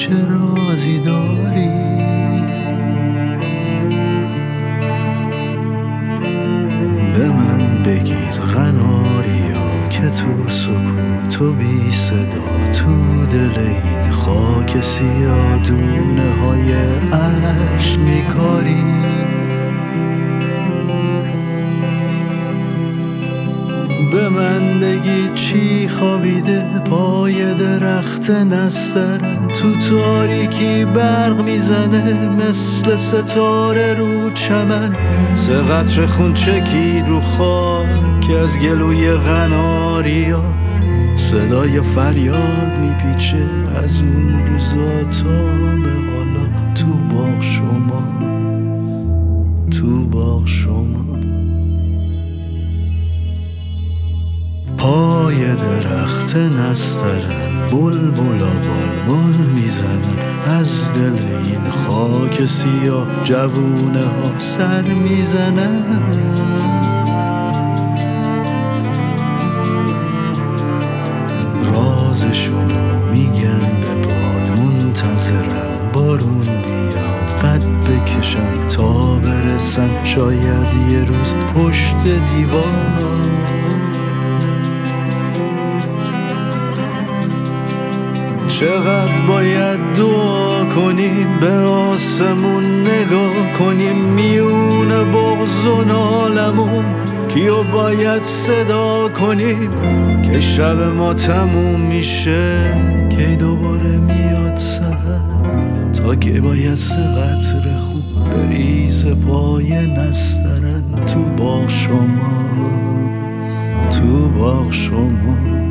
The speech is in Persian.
چه رازی داری؟ به من بگید قناریا که تو سکوت و بی صدا تو دل این خاک سیاه دونه های عشق میکاری. به من بگید چی خوابیده پای درخت نسترن تو تاریکی برق میزنه مثل ستاره رو چمن. سه قطره خون چکید رو خاک از گلوی قناریا. صدای فریاد میپیچه از اون روزا تا به حالا تو باغ شما، تو باغ شما. پای درخت نسترن بلبلا بلبل میزنن از دل این خاک سیاه جوونه ها سر میزنن. رازشونو میگن به باد منتظرن بارون بیاد قد بکشن تا برسن شاید یه روز پشت دیوار. چقدر باید دعا کنیم به آسمون نگاه کنیم میون بغض و نالمون کیو باید صدا کنیم که شب ما تموم میشه که دوباره میاد سحر تا که باید سه قطره خون بریز پای نسترن تو باغ شما، تو باغ شما.